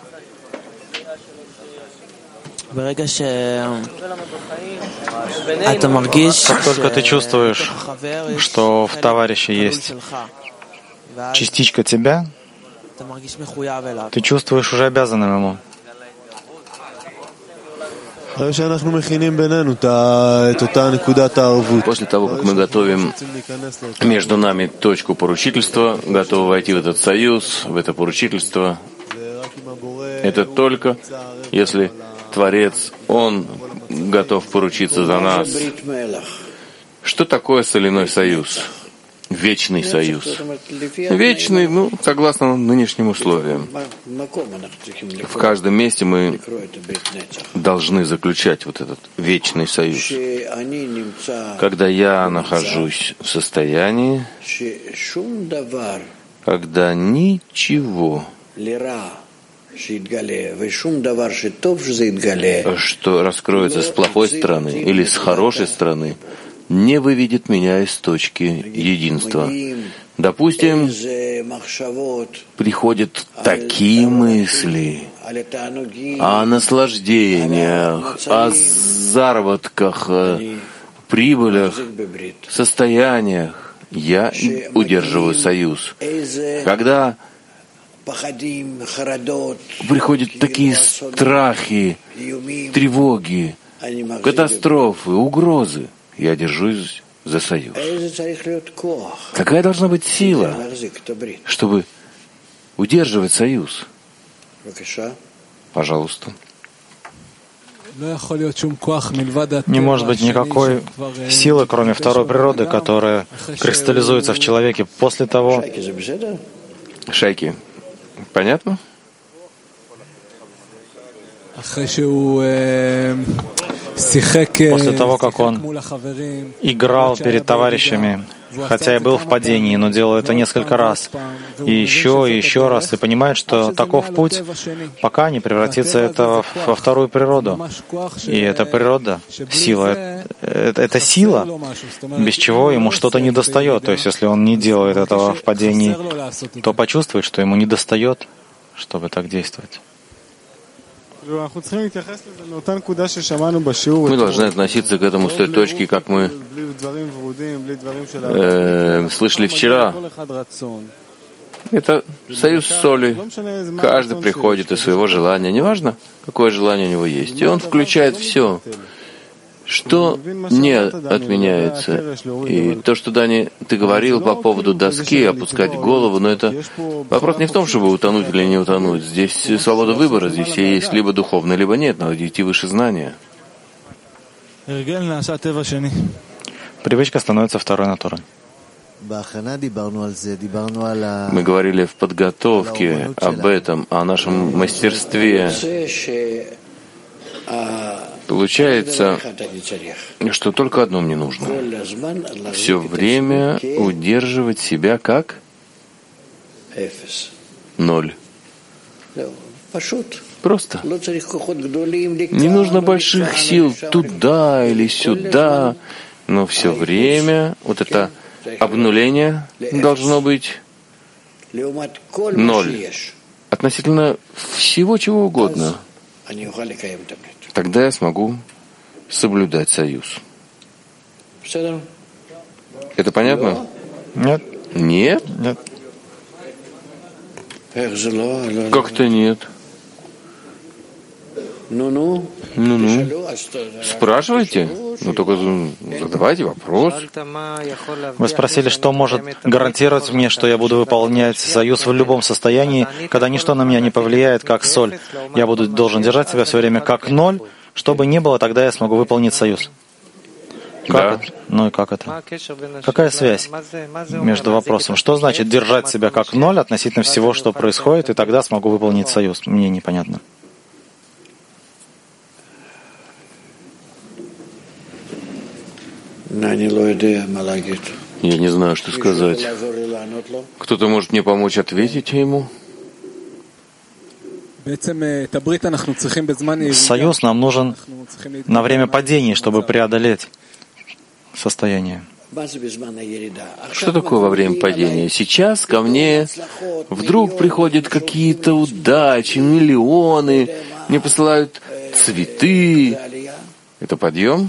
Как только ты чувствуешь, что в товарище есть частичка тебя, ты чувствуешь уже обязанным ему. После того, как мы готовим между нами точку поручительства, готовы войти в этот союз, в это поручительство, это только если Творец, Он готов поручиться за нас. Что такое соляной союз? Вечный союз. Вечный, ну, согласно нынешним условиям. В каждом месте мы должны заключать вот этот вечный союз. Когда я нахожусь в состоянии, когда ничего, что раскроется с плохой стороны или с хорошей стороны, не выведет меня из точки единства. Допустим, приходят такие мысли о наслаждениях, о заработках, прибылях, состояниях. Я удерживаю союз. Когда приходят такие страхи, тревоги, катастрофы, угрозы, я держусь за союз. Какая должна быть сила, чтобы удерживать союз? Пожалуйста. Не может быть никакой силы, кроме второй природы, которая кристаллизуется в человеке после того... Шайки, понятно? После того, как он играл перед товарищами, хотя и был в падении, но делал это несколько раз, и еще, и еще раз, и понимает, что таков путь, пока не превратится это во вторую природу. И эта природа, сила, это, это сила, без чего ему что-то недостает. То есть, если он не делает этого в падении, то почувствует, что ему недостает, чтобы так действовать. Мы должны относиться к этому с той точки, как мы э, слышали вчера. Это союз соли. Каждый приходит из своего желания, неважно, какое желание у него есть. И он включает все. Что не отменяется? И то, что, Дани, ты говорил по поводу доски, опускать голову, но это вопрос не в том, чтобы утонуть или не утонуть. Здесь свобода выбора, здесь есть либо духовно, либо нет, надо идти выше знания. Привычка становится второй натурой. Мы говорили в подготовке об этом, о нашем мастерстве. Получается, что только одно мне нужно. Все время удерживать себя как ноль. Просто. Не нужно больших сил туда или сюда, но все время вот это обнуление должно быть ноль. Относительно всего чего угодно. Тогда я смогу соблюдать союз. Это понятно? Нет. Нет? Нет. Как-то нет. Ну-ну. Ну-ну. Спрашивайте. Ну только задавайте вопрос. Вы спросили, что может гарантировать мне, что я буду выполнять союз в любом состоянии, когда ничто на меня не повлияет, как соль. Я буду должен держать себя все время как ноль, чтобы не было, тогда я смогу выполнить союз. Как да. это? Ну и как это? Какая связь между вопросом? Что значит держать себя как ноль относительно всего, что происходит, и тогда смогу выполнить союз? Мне непонятно. Я не знаю, что сказать. Кто-то может мне помочь ответить ему? Союз нам нужен на время падений, чтобы преодолеть состояние. Что такое во время падения? Сейчас ко мне вдруг приходят какие-то удачи, миллионы, мне посылают цветы. Это подъем?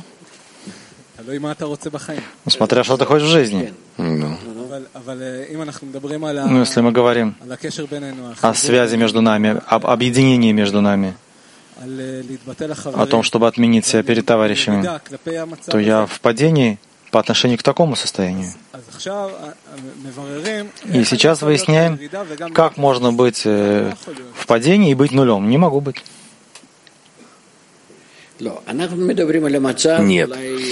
Смотря что ты хочешь в жизни. Ну. Ну, если мы говорим о связи между нами, об объединении между нами, о том, чтобы отменить себя перед товарищами, то я в падении по отношению к такому состоянию. И сейчас выясняем, как можно быть в падении и быть нулем. Не могу быть. Нет.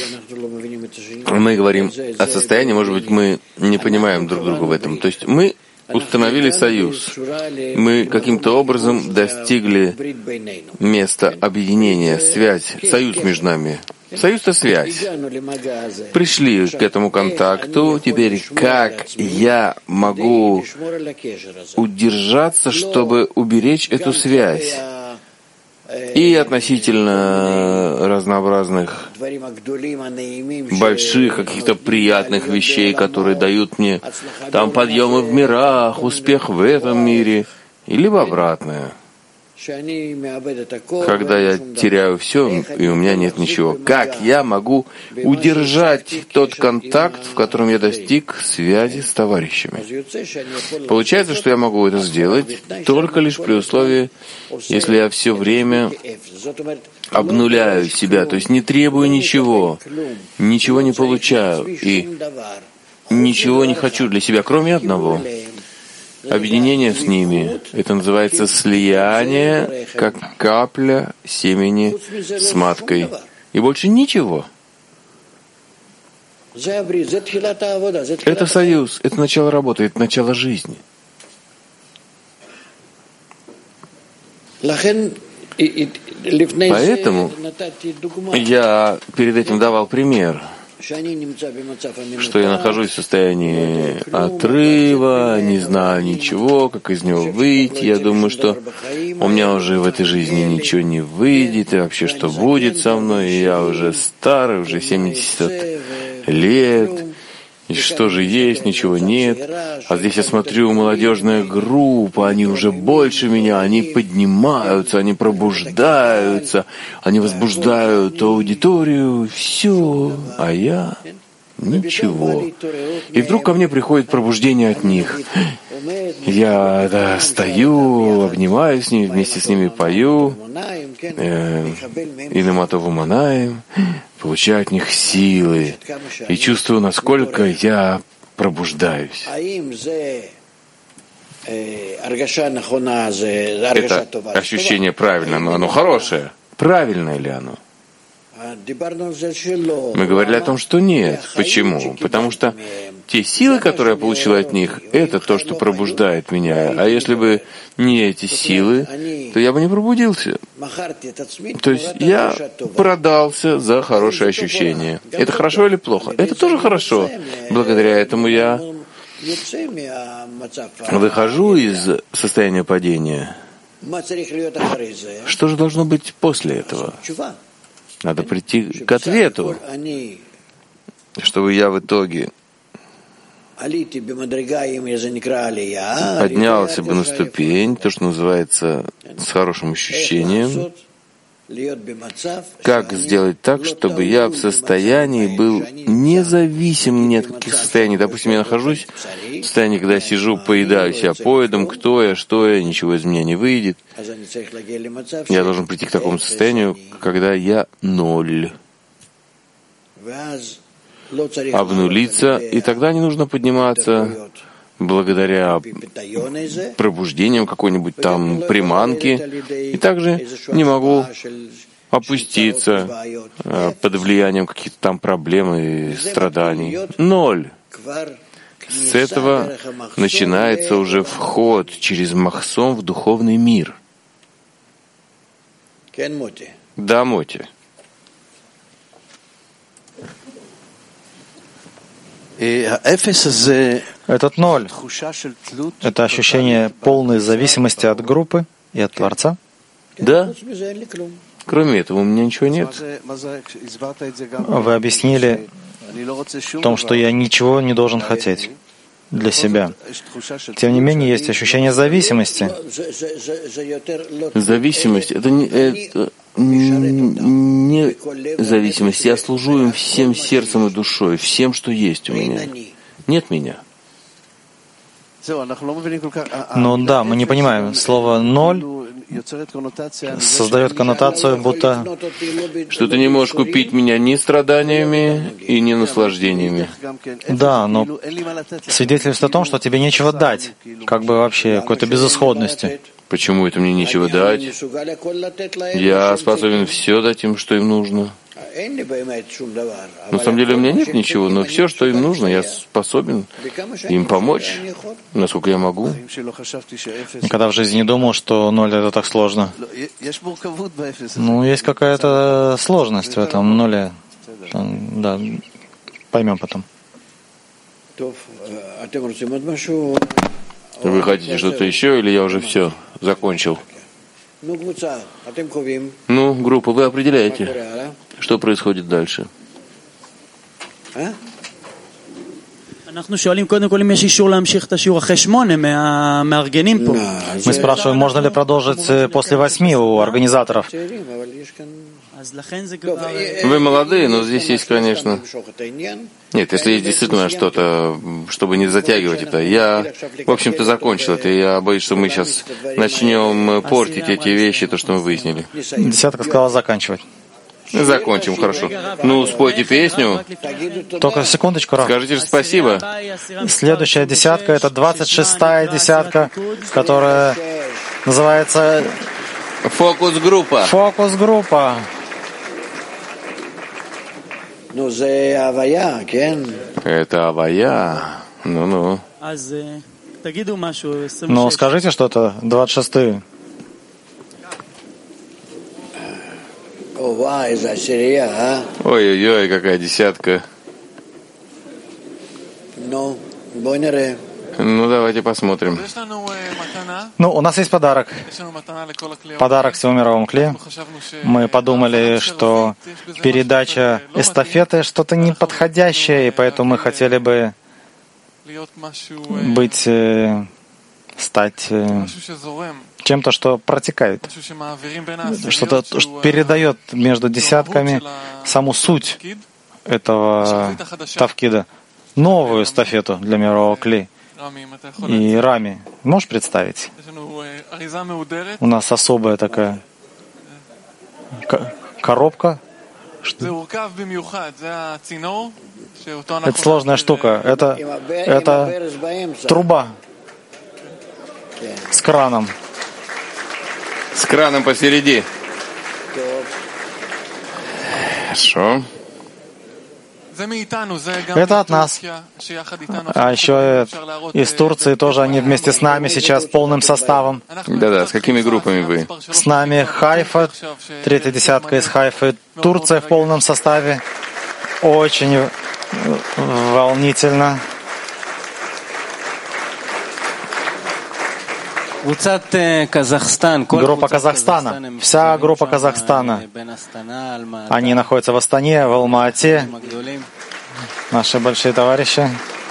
Мы говорим о состоянии, может быть, мы не понимаем друг друга в этом. То есть мы установили союз. Мы каким-то образом достигли места объединения, связь, союз между нами. Союз — это связь. Пришли к этому контакту. Теперь как я могу удержаться, чтобы уберечь эту связь? И относительно разнообразных больших, каких-то приятных вещей, которые дают мне там подъемы в мирах, успех в этом мире, и либо обратное. Когда я теряю все, и у меня нет ничего, как я могу удержать тот контакт, в котором я достиг связи с товарищами? Получается, что я могу это сделать только лишь при условии, если я все время обнуляю себя, то есть не требую ничего, ничего не получаю и ничего не хочу для себя, кроме одного — объединение с ними. Это называется слияние, как капля семени с маткой. И больше ничего. Это союз, это начало работы, это начало жизни. Поэтому я перед этим давал пример, что я нахожусь в состоянии отрыва, не знаю ничего, как из него выйти. Я думаю, что у меня уже в этой жизни ничего не выйдет, и вообще что будет со мной, и я уже старый, уже семьдесят лет, и что же есть, ничего нет. А здесь я смотрю, молодежная группа, они уже больше меня, они поднимаются, они пробуждаются, они возбуждают аудиторию, все, а я ничего. И вдруг ко мне приходит пробуждение от них. Я да, стою, обнимаю с ними, вместе с ними пою. э, инаматову манаем, получаю от них силы и чувствую, насколько я пробуждаюсь. Это ощущение правильное, но оно хорошее. Правильное ли оно? Мы говорили о том, что нет. Почему? Потому что те силы, которые я получил от них, это то, что пробуждает меня. А если бы не эти силы, то я бы не пробудился. То есть я продался за хорошее ощущение. Это хорошо или плохо? Это тоже хорошо. Благодаря этому я выхожу из состояния падения. Что же должно быть после этого? Надо прийти к ответу, чтобы я в итоге поднялся бы на ступень, то, что называется, с хорошим ощущением. Как сделать так, чтобы я в состоянии был независим ни от каких состояний? Допустим, я нахожусь в состоянии, когда я сижу, поедаю себя поедом, кто я, что я, ничего из меня не выйдет. Я должен прийти к такому состоянию, когда я ноль. Обнулиться, и тогда не нужно подниматься благодаря пробуждениям какой-нибудь там приманки, и также не могу опуститься под влиянием каких-то там проблем и страданий. Ноль. С этого начинается уже вход через махсом в духовный мир. Да, Моти. Этот ноль — это ощущение полной зависимости от группы и от Творца? Да. Кроме этого у меня ничего нет. Вы объяснили в том, что я ничего не должен хотеть для себя. Тем не менее, есть ощущение зависимости. Зависимость — это не, это не зависимость. Я служу им всем сердцем и душой, всем, что есть у меня. Нет меня. Ну да, мы не понимаем. Слово «ноль» создает коннотацию, будто... Что ты не можешь купить меня ни страданиями и ни наслаждениями. Да, но свидетельствует о том, что тебе нечего дать, как бы вообще какой-то безысходности. Почему это мне нечего дать? Я способен все дать им, что им нужно. На самом деле у меня нет ничего, но все, что им нужно, я способен им помочь, насколько я могу. Никогда в жизни не думал, что ноль — это так сложно. Ну, есть какая-то сложность в этом нуле. Да, поймем потом. Вы хотите что-то еще, или я уже все закончил? Ну, группа, вы определяете, что происходит дальше. Мы спрашиваем, можно ли продолжить после восьми у организаторов. Вы молодые, но здесь есть, конечно... Нет, если есть действительно что-то, чтобы не затягивать это. Я, в общем-то, закончил это. Я боюсь, что мы сейчас начнем портить эти вещи, то, что мы выяснили. Десятка сказала заканчивать. Закончим, хорошо. Ну, спойте песню. Только секундочку, Раф. Скажите же спасибо. Следующая десятка — это двадцать шестая десятка, которая называется... Фокус-группа. Фокус-группа. Это авая. Ну-ну. Ну, скажите что-то, двадцать шестую. Ой-ой-ой, какая десятка. Ну, давайте посмотрим. Ну, у нас есть подарок. Подарок всему мировому клею. Мы подумали, что передача эстафеты что-то неподходящее, и поэтому мы хотели бы быть, стать чем-то, что протекает, что-то, что передает между десятками саму суть этого тавкида, новую эстафету для мирового клея. И Рами, можешь представить? У нас особая такая коробка. Это сложная штука. Это, это труба с краном. С краном посередине. Хорошо. Это от нас. А еще из Турции тоже они вместе с нами сейчас полным составом. Да-да, с какими группами вы? С нами Хайфа, третья десятка из Хайфы, Турция в полном составе. Очень волнительно. Группа Казахстана. Вся группа Казахстана. Они находятся в Астане, в Алма-Ате. Наши большие товарищи.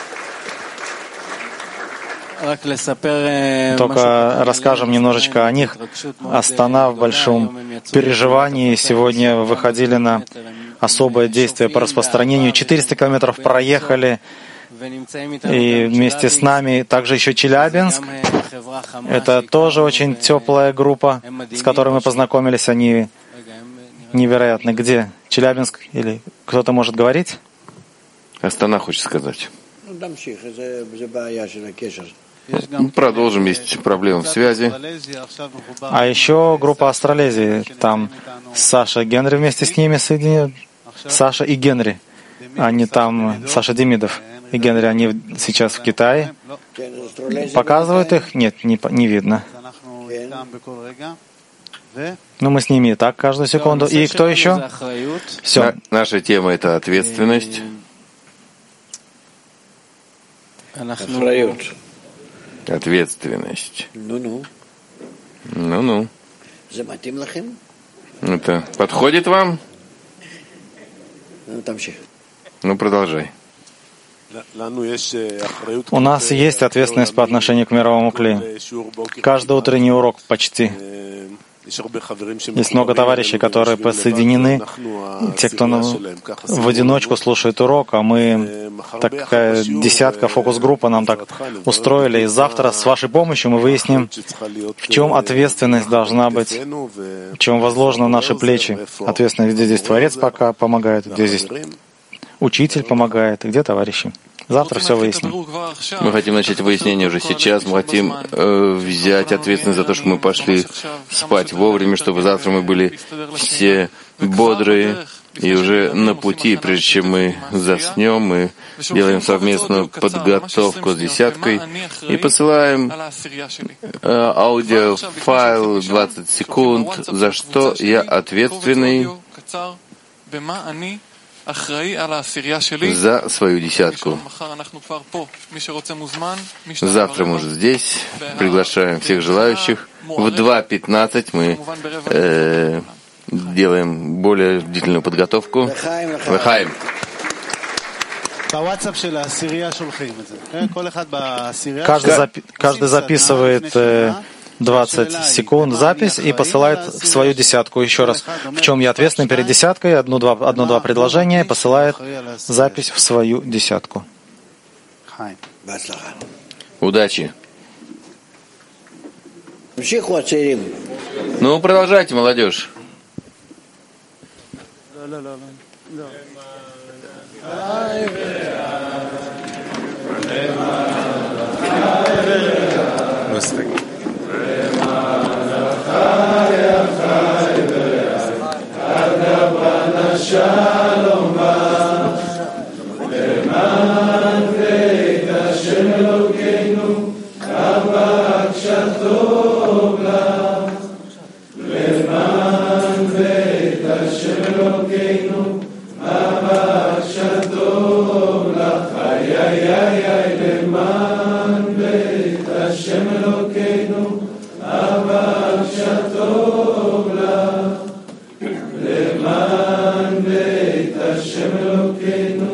Только расскажем немножечко о них. Астана в большом переживании. Сегодня выходили на особое действие по распространению. четыреста километров проехали. И вместе с нами также еще Челябинск. Это тоже очень теплая группа, с которой мы познакомились. Они невероятны. Где? Челябинск? Или кто-то может говорить? Астана хочет сказать. Продолжим, есть проблемы в связи. А еще группа Австралезии. Там Саша Генри вместе с ними соединены. Саша и Генри. Они там, Саша Демидов и Генри, они сейчас в Китае. Показывают их? Нет, не, не видно. Но мы с ними и так каждую секунду. И кто еще? Все. Наша тема — это ответственность. Ответственность. Ну-ну. Ну-ну. Это подходит вам? Ну, продолжай. У нас есть ответственность по отношению к мировому кли. Каждый утренний урок почти. Есть много товарищей, которые подсоединены, те, кто в одиночку слушает урок, а мы, такая десятка, фокус-группа нам так устроили. И завтра с вашей помощью мы выясним, в чем ответственность должна быть, в чем возложено на наши плечи. Ответственность, где здесь Творец пока помогает, где здесь учитель помогает, и где товарищи. Завтра все выясним. Мы хотим начать выяснение уже сейчас. Мы хотим э, взять ответственность за то, что мы пошли спать вовремя, чтобы завтра мы были все бодрые и уже на пути. Прежде чем мы заснем, мы делаем совместную подготовку с десяткой и посылаем э, аудиофайл двадцать секунд, за что я ответственный за свою десятку. Завтра мы уже здесь. Приглашаем всех желающих. В два пятнадцать мы э, делаем более длительную подготовку. Лехаим. Каждый, запи- каждый записывает э, двадцать секунд запись и посылает в свою десятку. Еще раз, в чем я ответственен перед десяткой, одно-два одно-два предложения, посылает запись в свою десятку. Удачи. Ну, продолжайте, молодежь. Shalom למען בית השם אלוקינו אבקשתו לך למען בית השם אלוקינו אבקשתו לך איי איי איי למען בית השם אלוקינו אבקשתו לך למען בית השם אלוקינו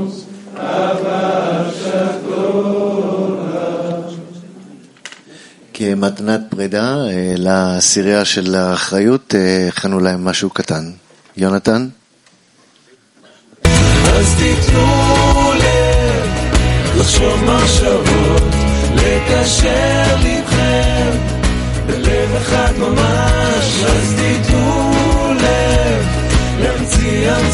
כמתנת פרידה לעשירייה של האחריות, הכנו להם משהו קטן. יונתן? אז תיתנו לב, לחשוב מחשבות, לקשר לבכם, בלב אחד ממש. אז תיתנו לב,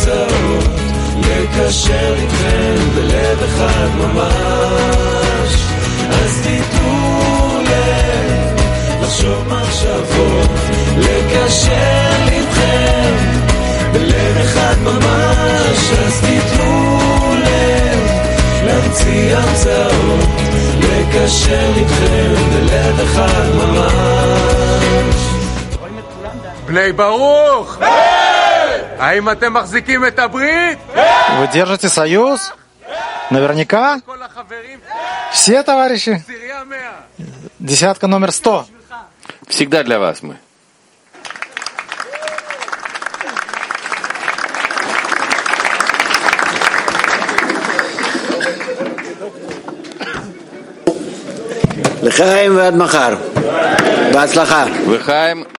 המצאות, לקשר איתכם בלב אחד ממש. אז תיתנו לב, לחשוב מחשבות, לקשר איתכם בלב אחד ממש. אז תיתנו לב, להמציא המצאות, לקשר איתכם בלב אחד ממש. בני ברוך! האם אתם מחזיקים את הברית? Вы держите союз? Наверняка? Все товарищи? Десятка номер сто. Всегда для вас мы. לחיים ועד מחר. בהצלחה. Лыхаем.